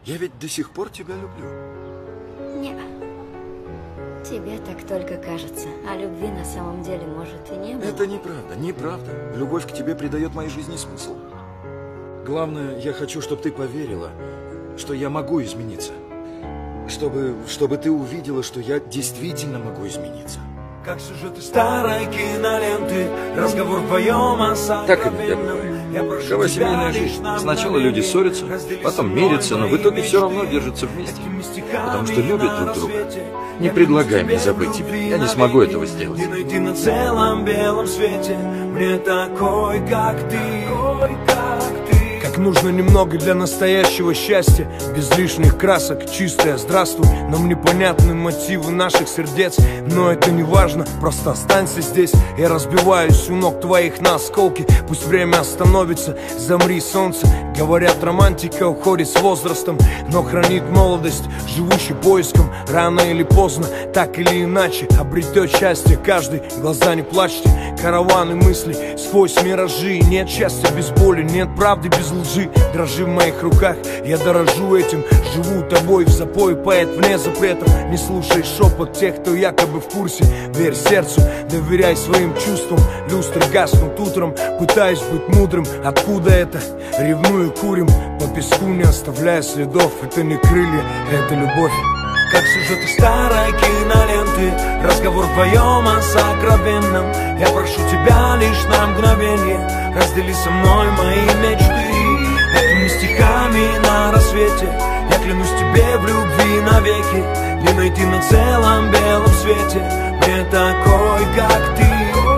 Я ведь до сих пор тебя люблю. Не. Тебе так только кажется, а любви на самом деле, может, и не было. Это неправда, неправда. Любовь к тебе придает моей жизни смысл. Главное, я хочу, чтобы ты поверила, что я могу измениться. Чтобы ты увидела, что я действительно могу измениться. Как сюжеты старой киноленты, разговор вдвоем о Так иногда бывает. Какова семейная жизнь? Сначала люди ссорятся, потом мирятся, но в итоге все равно держатся вместе. Потому что любят друг друга. Не предлагай мне забыть тебя. Я не смогу этого сделать. Найти на целом белом свете мне такой, как ты. Как нужно немного для настоящего счастья, без лишних красок, чистое здравствуй. Нам непонятны мотивы наших сердец, но это не важно, просто останься здесь. Я разбиваюсь у ног твоих на осколки, пусть время остановится, замри, солнце. Говорят, романтика уходит с возрастом, но хранит молодость, живущий поиском. Рано или поздно, так или иначе, обретет счастье каждый. Глаза не плачьте, караваны мыслей, сквозь миражи. Нет счастья без боли, нет правды без лжи. Дрожи в моих руках, я дорожу этим. Живу тобой в запой, поэт вне запретов. Не слушай шепот тех, кто якобы в курсе. Верь сердцу, доверяй своим чувствам. Люстры гаснут утром, пытаюсь быть мудрым. Откуда это? Ревную, курим по песку, не оставляя следов. Это не крылья, это любовь. Как сюжеты старой киноленты, разговор вдвоем о сокровенном. Я прошу тебя лишь на мгновение, раздели со мной мои мечты. Этими стихами на рассвете я клянусь тебе в любви навеки. Не найти на целом белом свете мне такой, как ты.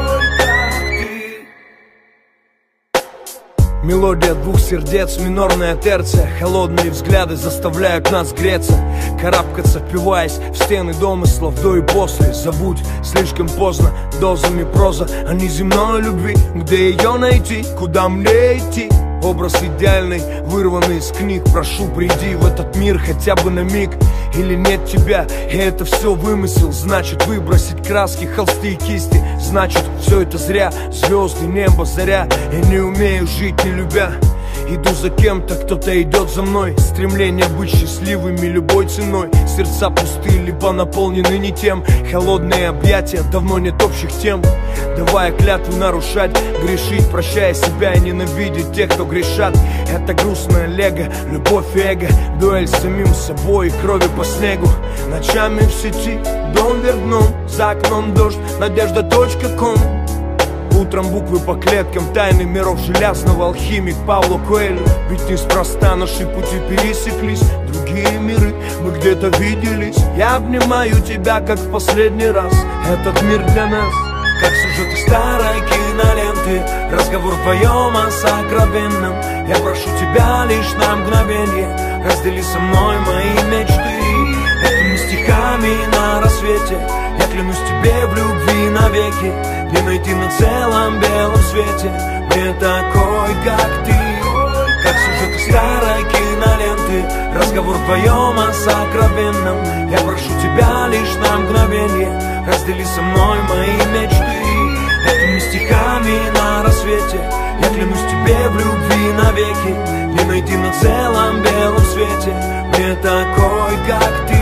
Мелодия двух сердец, минорная терция. Холодные взгляды заставляют нас греться, карабкаться, впиваясь в стены домыслов до и после. Забудь, слишком поздно, дозами проза о неземной любви. Где ее найти, куда мне идти? Образ идеальный, вырванный из книг. Прошу, приди в этот мир хотя бы на миг. Или нет тебя, и это все вымысел. Значит, выбросить краски, холсты и кисти. Значит, все это зря. Звезды, небо, заря. Я не умею жить, не любя. Иду за кем-то, кто-то идет за мной. Стремление быть счастливыми любой ценой. Сердца пустые, либо наполнены не тем. Холодные объятия, давно нет общих тем. Давая клятву нарушать, грешить, прощая себя и ненавидеть тех, кто грешат. Это грустное лего, любовь и эго. Дуэль с самим собой и крови по снегу. Ночами в сети, дом вверх дном. За окном дождь, надежда.ком. Утром буквы по клеткам, тайны миров железного. Алхимик Пауло Коэльо. Ведь неспроста наши пути пересеклись. Другие миры, мы где-то виделись. Я обнимаю тебя, как в последний раз. Этот мир для нас. Как сюжеты старой киноленты, разговор вдвоем о сокровенном. Я прошу тебя лишь на мгновение, раздели со мной мои мечты. Этими стихами на рассвете я клянусь тебе в любви навеки. Не найти на целом белом свете мне такой, как ты. Как сюжеты старой киноленты, разговор вдвоем о сокровенном. Я прошу тебя лишь на мгновение, раздели со мной мои мечты. Этими стихами на рассвете я клянусь тебе в любви навеки. Не найти на целом белом свете мне такой, как ты.